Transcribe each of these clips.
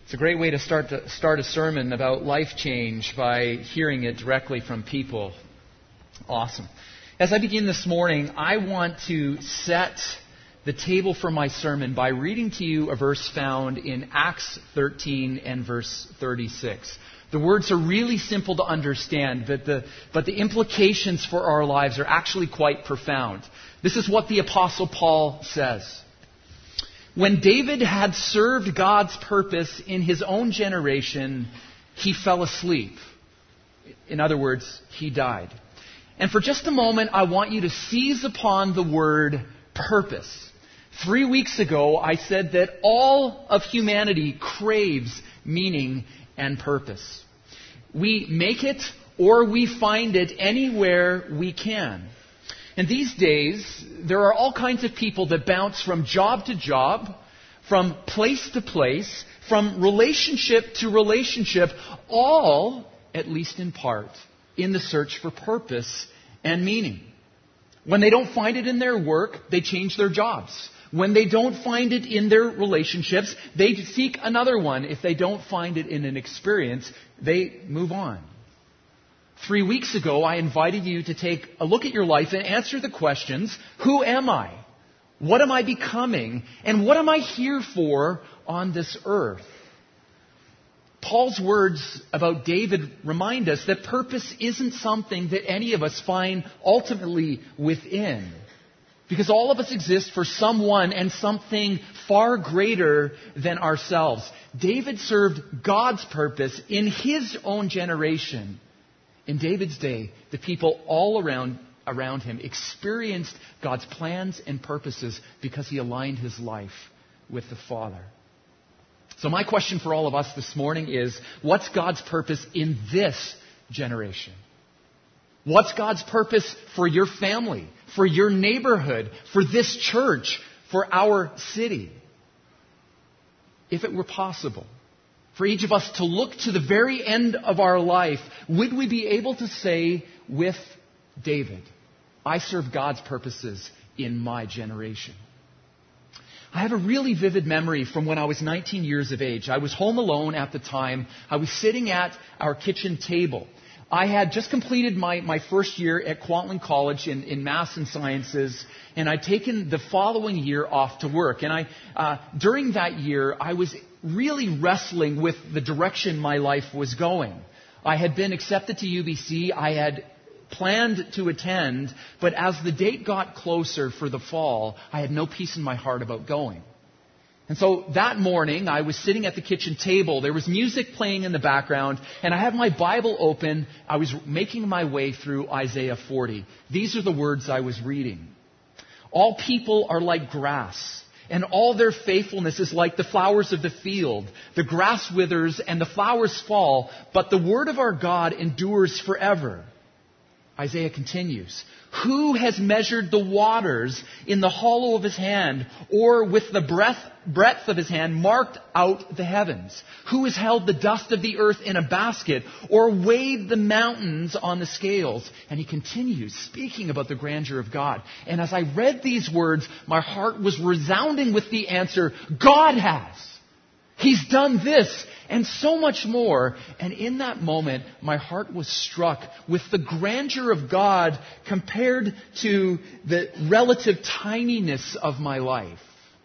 It's a great way to start a sermon about life change by hearing it directly from people. Awesome. As I begin this morning, I want to set the table for my sermon by reading to you a verse found in Acts 13 and verse 36. The words are really simple to understand, but the implications for our lives are actually quite profound. This is what the Apostle Paul says. When David had served God's purpose in his own generation, he fell asleep. In other words, he died. And for just a moment, I want you to seize upon the word purpose. 3 weeks ago, I said that all of humanity craves meaning and purpose. We make it or we find it anywhere we can. And these days, there are all kinds of people that bounce from job to job, from place to place, from relationship to relationship, all, at least in part, in the search for purpose and meaning. When they don't find it in their work, they change their jobs. When they don't find it in their relationships, they seek another one. If they don't find it in an experience, they move on. 3 weeks ago, I invited you to take a look at your life and answer the questions, who am I? What am I becoming? And what am I here for on this earth? Paul's words about David remind us that purpose isn't something that any of us find ultimately within. Because all of us exist for someone and something far greater than ourselves. David served God's purpose in his own generation. In David's day, the people all around him experienced God's plans and purposes because he aligned his life with the Father. So my question for all of us this morning is, what's God's purpose in this generation? What's God's purpose for your family, for your neighborhood, for this church, for our city? If it were possible for each of us to look to the very end of our life, would we be able to say with David, I serve God's purposes in my generation? I have a really vivid memory from when I was 19 years of age. I was home alone at the time. I was sitting at our kitchen table. I had just completed my first year at Kwantlen College in Maths and Sciences, and I'd taken the following year off to work. And during that year, I was really wrestling with the direction my life was going. I had been accepted to UBC. I had planned to attend, but as the date got closer for the fall, I had no peace in my heart about going. And so that morning, I was sitting at the kitchen table. There was music playing in the background, and I had my Bible open. I was making my way through Isaiah 40. These are the words I was reading. All people are like grass, and all their faithfulness is like the flowers of the field. The grass withers and the flowers fall, but the word of our God endures forever. Isaiah continues, who has measured the waters in the hollow of his hand, or with the breadth of his hand marked out the heavens? Who has held the dust of the earth in a basket, or weighed the mountains on the scales? And he continues speaking about the grandeur of God. And as I read these words, my heart was resounding with the answer, God has. He's done this and so much more. And in that moment, my heart was struck with the grandeur of God compared to the relative tininess of my life.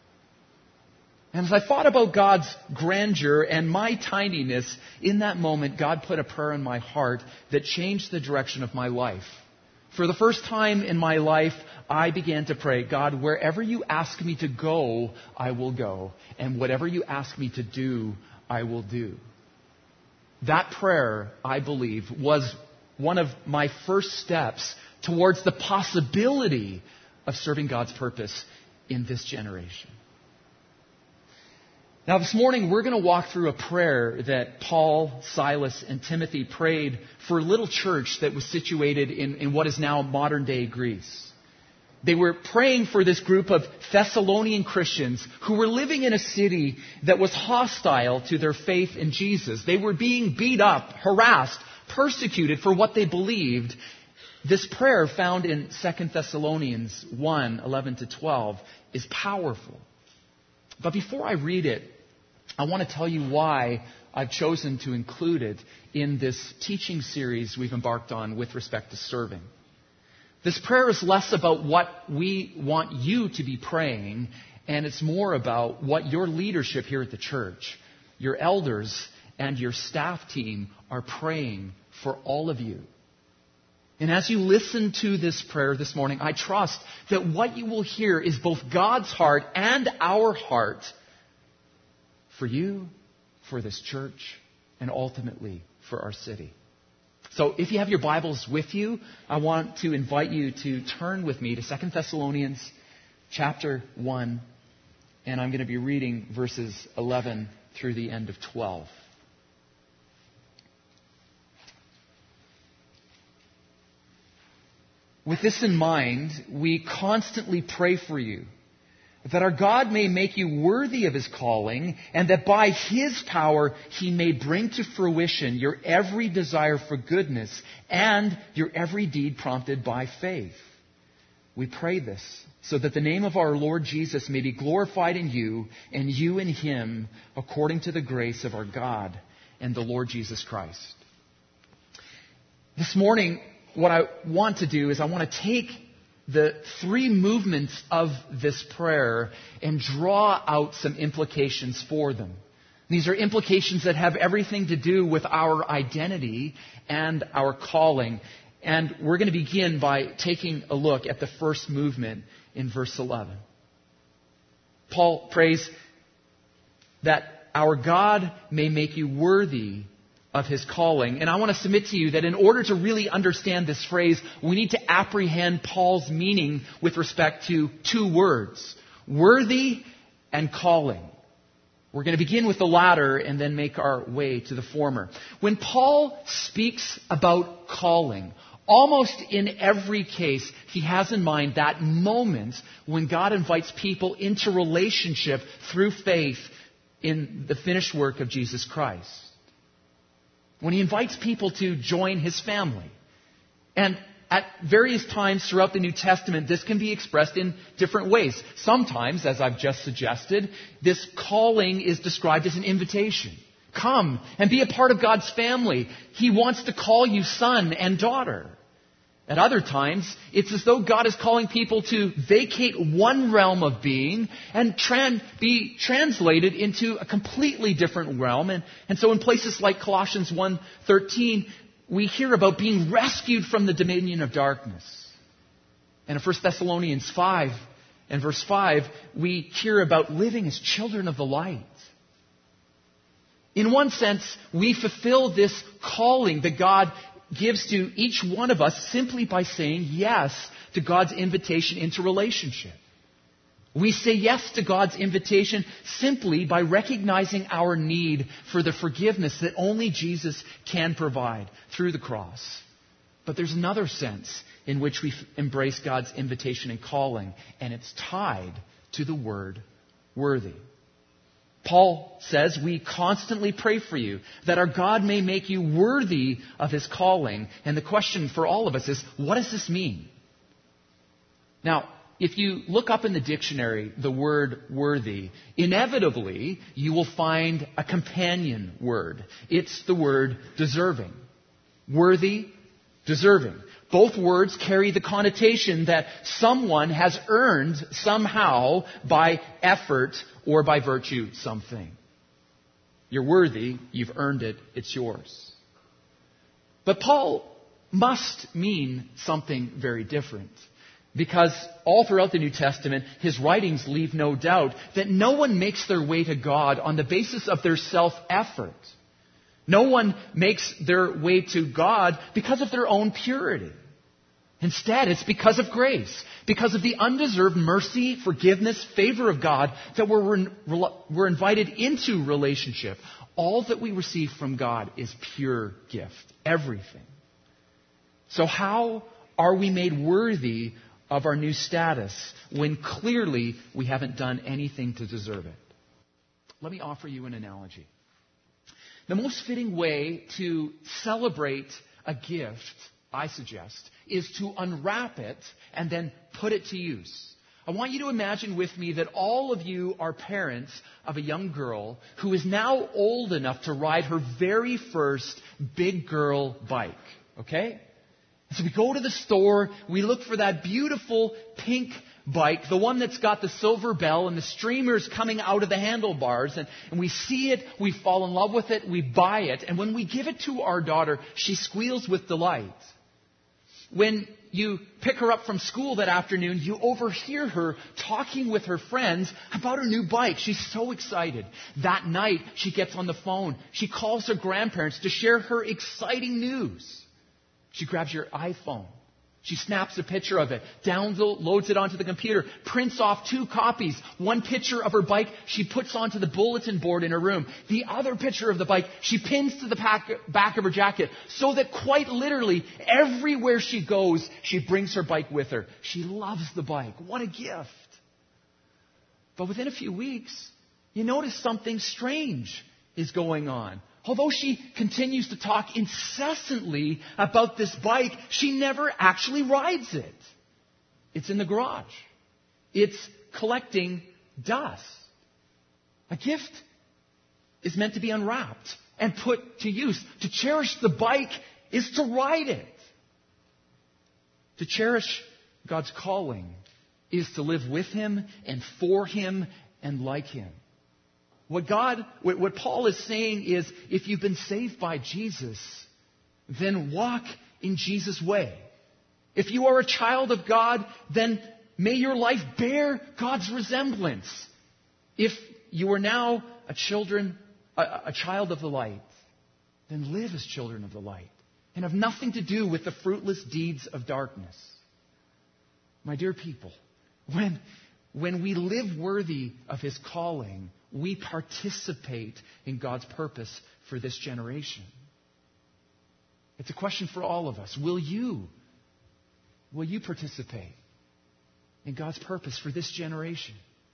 And as I thought about God's grandeur and my tininess, in that moment, God put a prayer in my heart that changed the direction of my life. For the first time in my life, I began to pray, God, wherever you ask me to go, I will go. And whatever you ask me to do, I will do. That prayer, I believe, was one of my first steps towards the possibility of serving God's purpose in this generation. Now, this morning, we're going to walk through a prayer that Paul, Silas, and Timothy prayed for a little church that was situated in what is now modern-day Greece. They were praying for this group of Thessalonian Christians who were living in a city that was hostile to their faith in Jesus. They were being beat up, harassed, persecuted for what they believed. This prayer found in 2 Thessalonians 1:11-12 is powerful. But before I read it, I want to tell you why I've chosen to include it in this teaching series we've embarked on with respect to serving. This prayer is less about what we want you to be praying, and it's more about what your leadership here at the church, your elders, and your staff team are praying for all of you. And as you listen to this prayer this morning, I trust that what you will hear is both God's heart and our heart for you, for this church, and ultimately for our city. So if you have your Bibles with you, I want to invite you to turn with me to 2 Thessalonians chapter 1, and I'm going to be reading verses 11 through the end of 12. With this in mind, we constantly pray for you, that our God may make you worthy of His calling, and that by His power He may bring to fruition your every desire for goodness and your every deed prompted by faith. We pray this so that the name of our Lord Jesus may be glorified in you and you in Him, according to the grace of our God and the Lord Jesus Christ. This morning, what I want to do is I want to take the three movements of this prayer and draw out some implications for them. These are implications that have everything to do with our identity and our calling. And we're going to begin by taking a look at the first movement in verse 11. Paul prays that our God may make you worthy of His calling. And I want to submit to you that in order to really understand this phrase, we need to apprehend Paul's meaning with respect to two words, worthy and calling. We're going to begin with the latter and then make our way to the former. When Paul speaks about calling, almost in every case, he has in mind that moment when God invites people into relationship through faith in the finished work of Jesus Christ. When He invites people to join His family. And at various times throughout the New Testament, this can be expressed in different ways. Sometimes, as I've just suggested, this calling is described as an invitation. Come and be a part of God's family. He wants to call you son and daughter. At other times, it's as though God is calling people to vacate one realm of being and be translated into a completely different realm. And so in places like Colossians 1:13, we hear about being rescued from the dominion of darkness. And in 1 Thessalonians 5 and verse 5, we hear about living as children of the light. In one sense, we fulfill this calling that God gives to each one of us simply by saying yes to God's invitation into relationship. We say yes to God's invitation simply by recognizing our need for the forgiveness that only Jesus can provide through the cross. But there's another sense in which we embrace God's invitation and calling, and it's tied to the word worthy. Paul says, we constantly pray for you that our God may make you worthy of His calling. And the question for all of us is, what does this mean? Now, if you look up in the dictionary the word worthy, inevitably you will find a companion word. It's the word deserving. Worthy, deserving. Both words carry the connotation that someone has earned somehow by effort or by virtue something. You're worthy, you've earned it, it's yours. But Paul must mean something very different. Because all throughout the New Testament, his writings leave no doubt that no one makes their way to God on the basis of their self-effort. No one makes their way to God because of their own purity. Instead, it's because of grace, because of the undeserved mercy, forgiveness, favor of God that we're invited into relationship. All that we receive from God is pure gift, everything. So how are we made worthy of our new status when clearly we haven't done anything to deserve it? Let me offer you an analogy. The most fitting way to celebrate a gift, I suggest, is to unwrap it and then put it to use. I want you to imagine with me that all of you are parents of a young girl who is now old enough to ride her very first big girl bike. Okay? So we go to the store, we look for that beautiful pink bike, the one that's got the silver bell and the streamers coming out of the handlebars, and we see it, we fall in love with it, we buy it, and when we give it to our daughter, she squeals with delight. When you pick her up from school that afternoon, you overhear her talking with her friends about her new bike. She's so excited. That night, she gets on the phone. She calls her grandparents to share her exciting news. She grabs your iPhone. She snaps a picture of it, downloads it onto the computer, prints off 2 copies. One picture of her bike she puts onto the bulletin board in her room. The other picture of the bike she pins to the back of her jacket so that quite literally everywhere she goes, she brings her bike with her. She loves the bike. What a gift. But within a few weeks, you notice something strange is going on. Although she continues to talk incessantly about this bike, she never actually rides it. It's in the garage. It's collecting dust. A gift is meant to be unwrapped and put to use. To cherish the bike is to ride it. To cherish God's calling is to live with Him and for Him and like Him. What Paul is saying is, if you've been saved by Jesus, then walk in Jesus' way. If you are a child of God, then may your life bear God's resemblance. If you are now a child of the light, then live as children of the light and have nothing to do with the fruitless deeds of darkness. My dear people, when we live worthy of His calling, we participate in God's purpose for this generation. It's a question for all of us. Will you participate in God's purpose for this generation?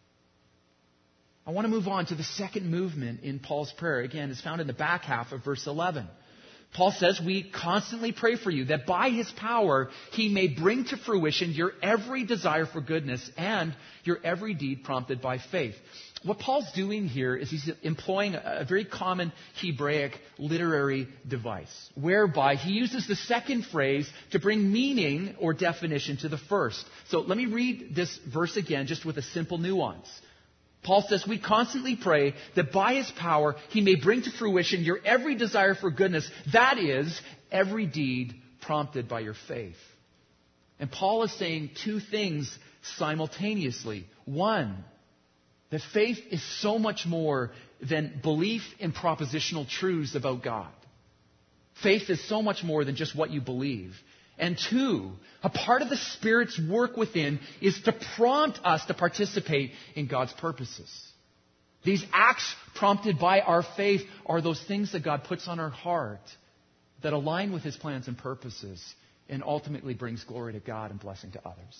I want to move on to the second movement in Paul's prayer. Again, it's found in the back half of verse 11. Paul says, we constantly pray for you that by His power He may bring to fruition your every desire for goodness and your every deed prompted by faith. What Paul's doing here is he's employing a very common Hebraic literary device, whereby he uses the second phrase to bring meaning or definition to the first. So let me read this verse again, just with a simple nuance. Paul says, we constantly pray that by His power He may bring to fruition your every desire for goodness, that is, every deed prompted by your faith. And Paul is saying 2 things simultaneously. One, that faith is so much more than belief in propositional truths about God. Faith is so much more than just what you believe. And 2, a part of the Spirit's work within is to prompt us to participate in God's purposes. These acts prompted by our faith are those things that God puts on our heart that align with His plans and purposes and ultimately brings glory to God and blessing to others.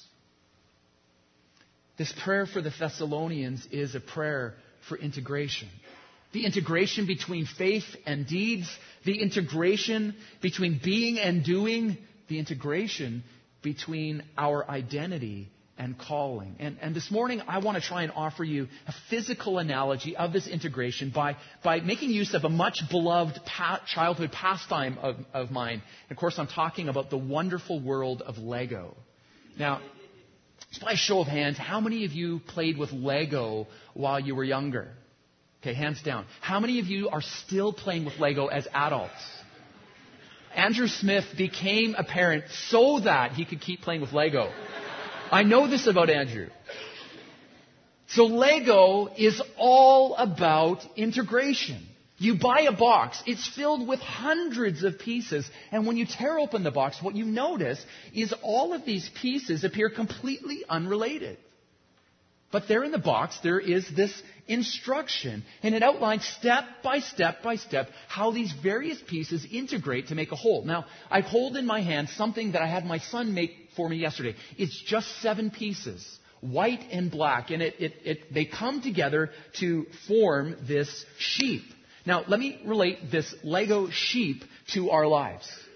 This prayer for the Thessalonians is a prayer for integration. The integration between faith and deeds, the integration between being and doing, the integration between our identity and calling. And this morning I want to try and offer you a physical analogy of this integration by making use of a much beloved childhood pastime of mine. And of course I'm talking about the wonderful world of Lego. Now, just by a show of hands, how many of you played with Lego while you were younger? Okay, hands down. How many of you are still playing with Lego as adults? Andrew Smith became a parent so that he could keep playing with Lego. I know this about Andrew. So Lego is all about integration. You buy a box, it's filled with hundreds of pieces, and when you tear open the box, what you notice is all of these pieces appear completely unrelated. But there in the box, there is this instruction, and it outlines step by step by step how these various pieces integrate to make a whole. Now, I hold in my hand something that I had my son make for me yesterday. It's just 7 pieces, white and black, and they come together to form this sheep. Now, let me relate this Lego sheep to our lives.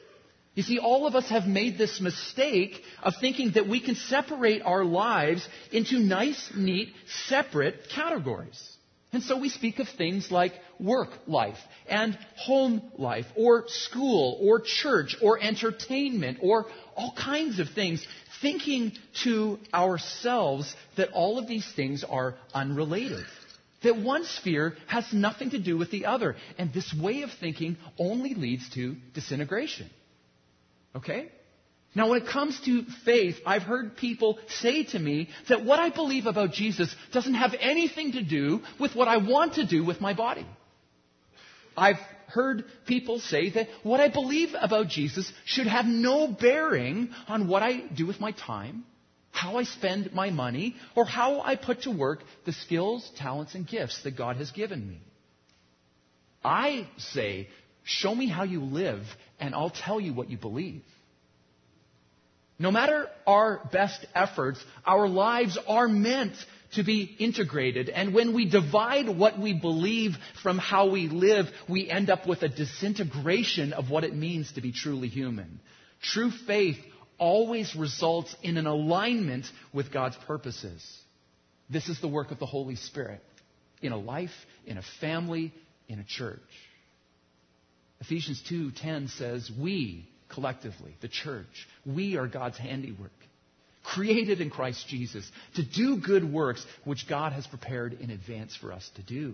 You see, all of us have made this mistake of thinking that we can separate our lives into nice, neat, separate categories. And so we speak of things like work life and home life or school or church or entertainment or all kinds of things, thinking to ourselves that all of these things are unrelated. That one sphere has nothing to do with the other. And this way of thinking only leads to disintegration. Okay? Now, when it comes to faith, I've heard people say to me that what I believe about Jesus doesn't have anything to do with what I want to do with my body. I've heard people say that what I believe about Jesus should have no bearing on what I do with my time, how I spend my money, or how I put to work the skills, talents, and gifts that God has given me. I say, show me how you live, and I'll tell you what you believe. No matter our best efforts, our lives are meant to be integrated. And when we divide what we believe from how we live, we end up with a disintegration of what it means to be truly human. True faith always results in an alignment with God's purposes. This is the work of the Holy Spirit in a life, in a family, in a church. Ephesians 2:10 says, we, collectively, the church, we are God's handiwork, created in Christ Jesus to do good works which God has prepared in advance for us to do.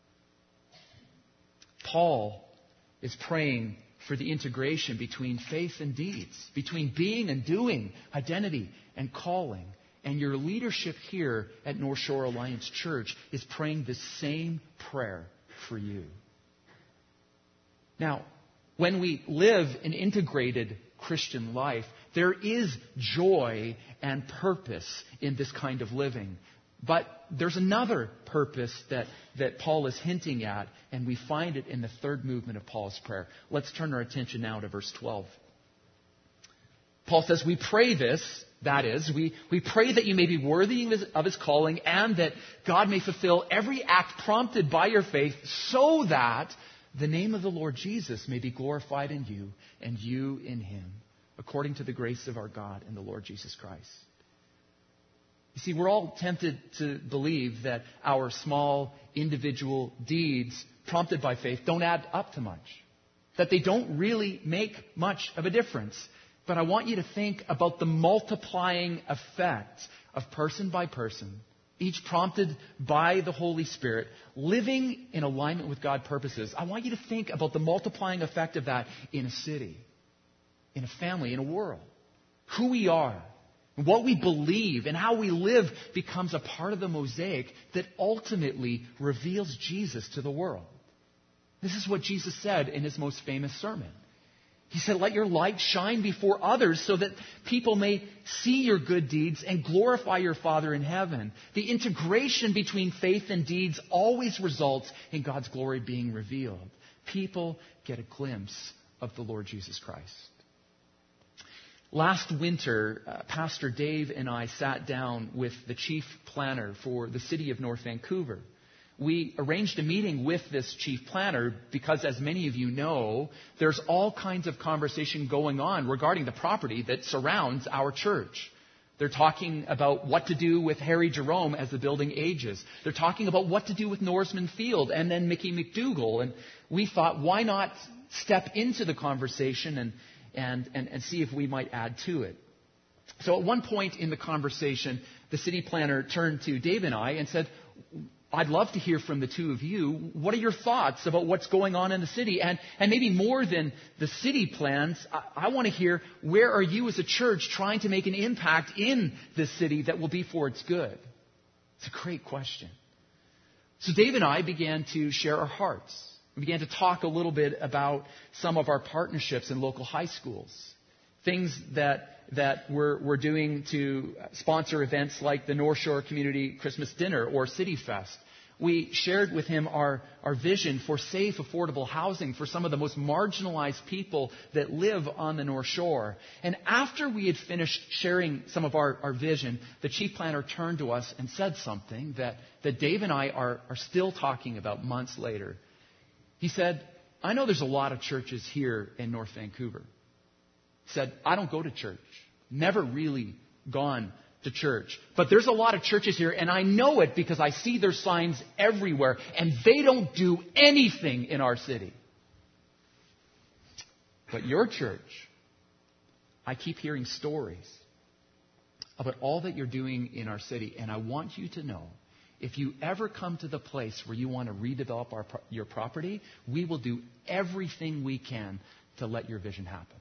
Paul is praying for the integration between faith and deeds, between being and doing, identity and calling. And your leadership here at North Shore Alliance Church is praying the same prayer for you. Now, when we live an integrated Christian life, there is joy and purpose in this kind of living. But there's another purpose that Paul is hinting at, and we find it in the third movement of Paul's prayer. Let's turn our attention now to verse 12. Paul says, we pray this, that is, we pray that you may be worthy of his calling and that God may fulfill every act prompted by your faith so that the name of the Lord Jesus may be glorified in you and you in him, according to the grace of our God and the Lord Jesus Christ. You see, we're all tempted to believe that our small individual deeds prompted by faith don't add up to much, that they don't really make much of a difference. But I want you to think about the multiplying effect of person by person, each prompted by the Holy Spirit, living in alignment with God's purposes. I want you to think about the multiplying effect of that in a city, in a family, in a world. Who we are, what we believe, and how we live becomes a part of the mosaic that ultimately reveals Jesus to the world. This is what Jesus said in his most famous sermon. He said, let your light shine before others so that people may see your good deeds and glorify your Father in heaven. The integration between faith and deeds always results in God's glory being revealed. People get a glimpse of the Lord Jesus Christ. Last winter, Pastor Dave and I sat down with the chief planner for the city of North Vancouver. We arranged a meeting with this chief planner because, as many of you know, there's all kinds of conversation going on regarding the property that surrounds our church. They're talking about what to do with Harry Jerome as the building ages. They're talking about what to do with Norseman Field and then Mickey McDougall. And we thought, why not step into the conversation and see if we might add to it. So at one point in the conversation, the city planner turned to Dave and I and said, I'd love to hear from the two of you. What are your thoughts about what's going on in the city? And maybe more than the city plans, I want to hear, where are you as a church trying to make an impact in this city that will be for its good? It's a great question. So Dave and I began to share our hearts. We began to talk a little bit about some of our partnerships in local high schools. Things that we're doing to sponsor events like the North Shore Community Christmas Dinner or City Fest. We shared with him our vision for safe, affordable housing for some of the most marginalized people that live on the North Shore. And after we had finished sharing some of our vision, the chief planner turned to us and said something that Dave and I are still talking about months later. He said, I know there's a lot of churches here in North Vancouver. said, I don't go to church. Never really gone to church. But there's a lot of churches here, and I know it because I see their signs everywhere, and they don't do anything in our city. But your church, I keep hearing stories about all that you're doing in our city, and I want you to know, if you ever come to the place where you want to redevelop your property, we will do everything we can to let your vision happen.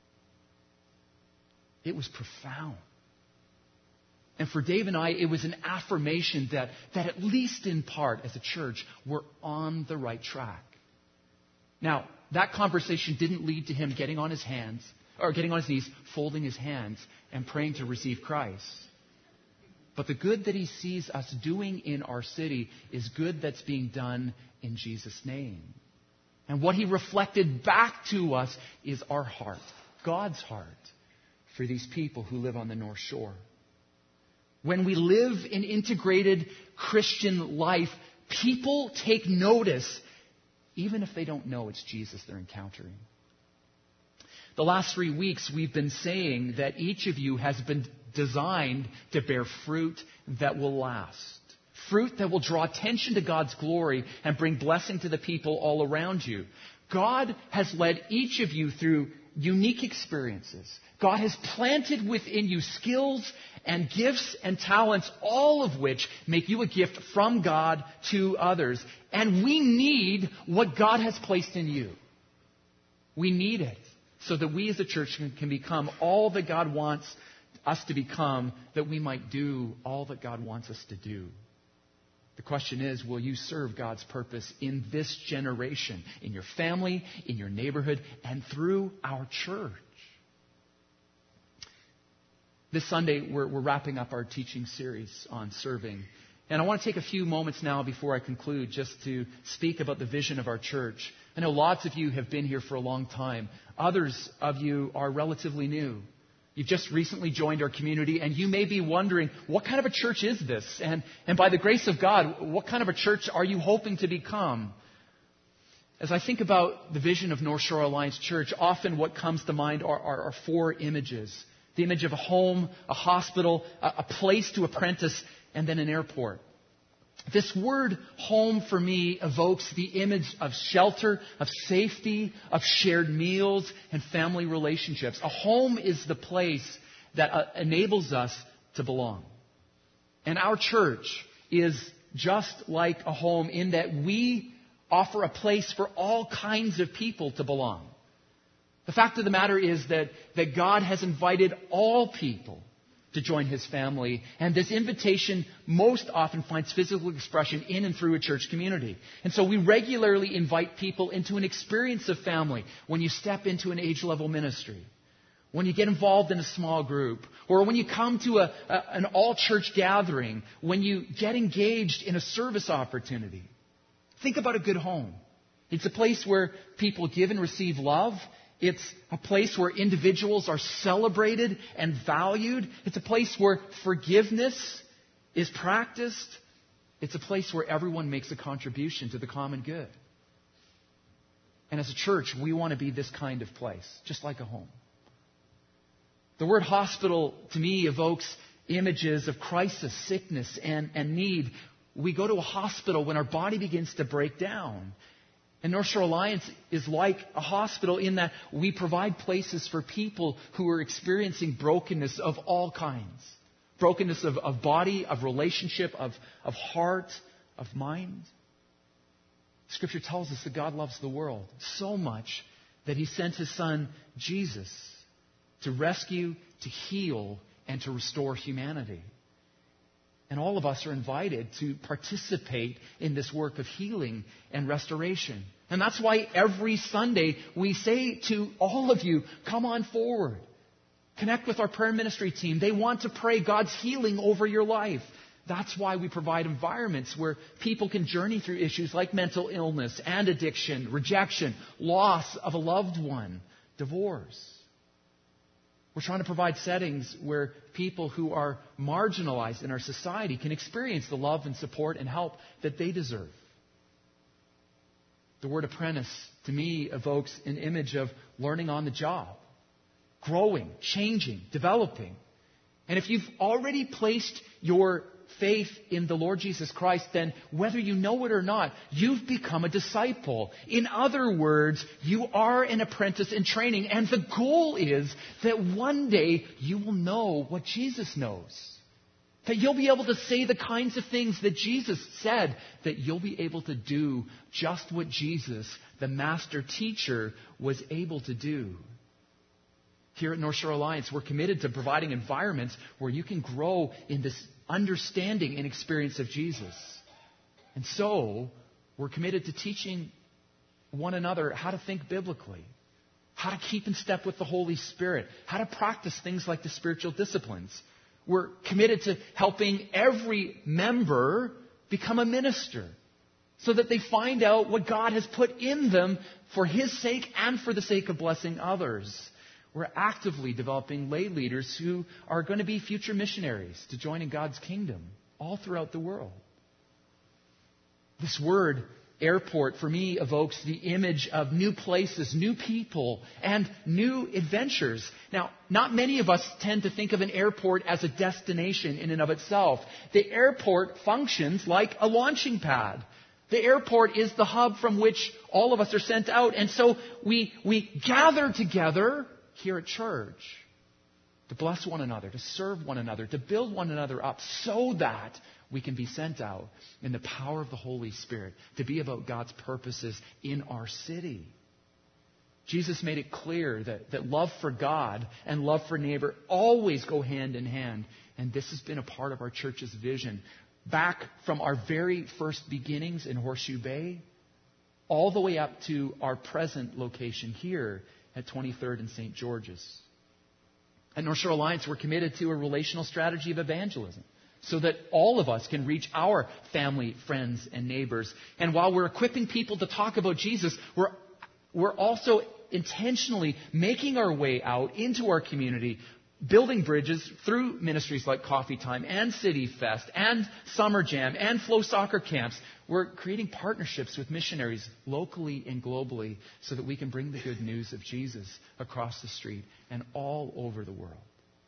It was profound. And for Dave and I, it was an affirmation that at least in part, as a church, we're on the right track. Now, that conversation didn't lead to him getting on his knees, folding his hands, and praying to receive Christ. But the good that he sees us doing in our city is good that's being done in Jesus' name. And what he reflected back to us is our heart, God's heart, for these people who live on the North Shore. When we live an integrated Christian life, people take notice, even if they don't know it's Jesus they're encountering. The last 3 weeks, we've been saying that each of you has been designed to bear fruit that will last. Fruit that will draw attention to God's glory and bring blessing to the people all around you. God has led each of you through unique experiences. God has planted within you skills and gifts and talents, all of which make you a gift from God to others. And we need what God has placed in you. We need it so that we as a church can become all that God wants us to become, that we might do all that God wants us to do. The question is, will you serve God's purpose in this generation, in your family, in your neighborhood, and through our church? This Sunday, we're wrapping up our teaching series on serving. And I want to take a few moments now before I conclude just to speak about the vision of our church. I know lots of you have been here for a long time. Others of you are relatively new. You've just recently joined our community, and you may be wondering, what kind of a church is this? And by the grace of God, what kind of a church are you hoping to become? As I think about the vision of North Shore Alliance Church, often what comes to mind are 4 images. The image of a home, a hospital, a place to apprentice, and then an airport. This word home for me evokes the image of shelter, of safety, of shared meals, and family relationships. A home is the place that enables us to belong. And our church is just like a home in that we offer a place for all kinds of people to belong. The fact of the matter is that God has invited all people to join His family. And this invitation most often finds physical expression in and through a church community. And so we regularly invite people into an experience of family when you step into an age-level ministry, when you get involved in a small group, or when you come to an all-church gathering, when you get engaged in a service opportunity. Think about a good home. It's a place where people give and receive love. It's a place where individuals are celebrated and valued. It's a place where forgiveness is practiced. It's a place where everyone makes a contribution to the common good. And as a church, we want to be this kind of place, just like a home. The word hospital, to me, evokes images of crisis, sickness, and need. We go to a hospital when our body begins to break down. And North Shore Alliance is like a hospital in that we provide places for people who are experiencing brokenness of all kinds. Brokenness of body, of relationship, of heart, of mind. Scripture tells us that God loves the world so much that He sent His Son, Jesus, to rescue, to heal, and to restore humanity. And all of us are invited to participate in this work of healing and restoration. And that's why every Sunday we say to all of you, come on forward. Connect with our prayer ministry team. They want to pray God's healing over your life. That's why we provide environments where people can journey through issues like mental illness and addiction, rejection, loss of a loved one, divorce. We're trying to provide settings where people who are marginalized in our society can experience the love and support and help that they deserve. The word apprentice, to me, evokes an image of learning on the job. growing, changing, developing. And if you've already placed your faith in the Lord Jesus Christ, then whether you know it or not, you've become a disciple. In other words, you are an apprentice in training. And the goal is that one day you will know what Jesus knows. That you'll be able to say the kinds of things that Jesus said. That you'll be able to do just what Jesus, the master teacher, was able to do. Here at North Shore Alliance, we're committed to providing environments where you can grow in this understanding and experience of Jesus. And so, we're committed to teaching one another how to think biblically, how to keep in step with the Holy Spirit, how to practice things like the spiritual disciplines. We're committed to helping every member become a minister so that they find out what God has put in them for His sake and for the sake of blessing others. We're actively developing lay leaders who are going to be future missionaries to join in God's kingdom all throughout the world. This word, airport, for me evokes the image of new places, new people, and new adventures. Now, not many of us tend to think of an airport as a destination in and of itself. The airport functions like a launching pad. The airport is the hub from which all of us are sent out. And so we gather together here at church to bless one another, to serve one another, to build one another up so that we can be sent out in the power of the Holy Spirit to be about God's purposes in our city. Jesus made it clear that love for God and love for neighbor always go hand in hand. And this has been a part of our church's vision. Back from our very first beginnings in Horseshoe Bay, all the way up to our present location here at 23rd and St. George's. At North Shore Alliance, we're committed to a relational strategy of evangelism so that all of us can reach our family, friends, and neighbors. And while we're equipping people to talk about Jesus, we're also intentionally making our way out into our community, building bridges through ministries like Coffee Time and City Fest and Summer Jam and Flow Soccer Camps. We're creating partnerships with missionaries locally and globally so that we can bring the good news of Jesus across the street and all over the world.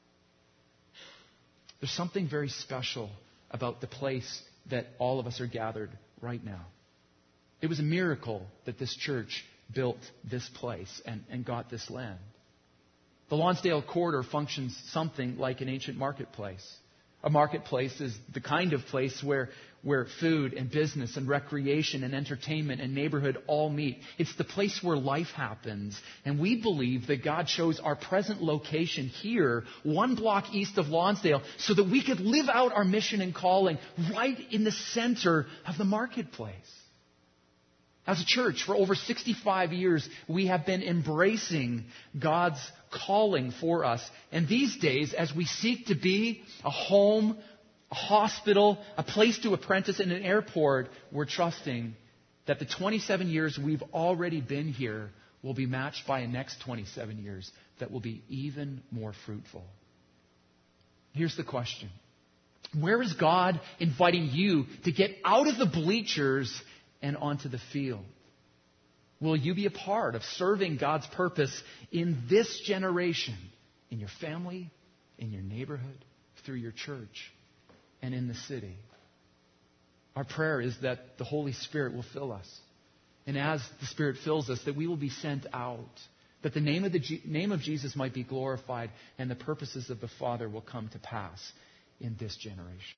There's something very special about the place that all of us are gathered right now. It was a miracle that this church built this place and got this land. The Lonsdale Corridor functions something like an ancient marketplace. A marketplace is the kind of place where food and business and recreation and entertainment and neighborhood all meet. It's the place where life happens. And we believe that God chose our present location here, one block east of Lonsdale, so that we could live out our mission and calling right in the center of the marketplace. As a church, for over 65 years, we have been embracing God's calling for us. And these days, as we seek to be a home, a hospital, a place to apprentice, and an airport, we're trusting that the 27 years we've already been here will be matched by a next 27 years that will be even more fruitful. Here's the question. Where is God inviting you to get out of the bleachers and onto the field? Will you be a part of serving God's purpose in this generation, in your family, in your neighborhood, through your church, and in the city? Our prayer is that the Holy Spirit will fill us. And as the Spirit fills us, that we will be sent out, that the name of Jesus might be glorified, and the purposes of the Father will come to pass in this generation.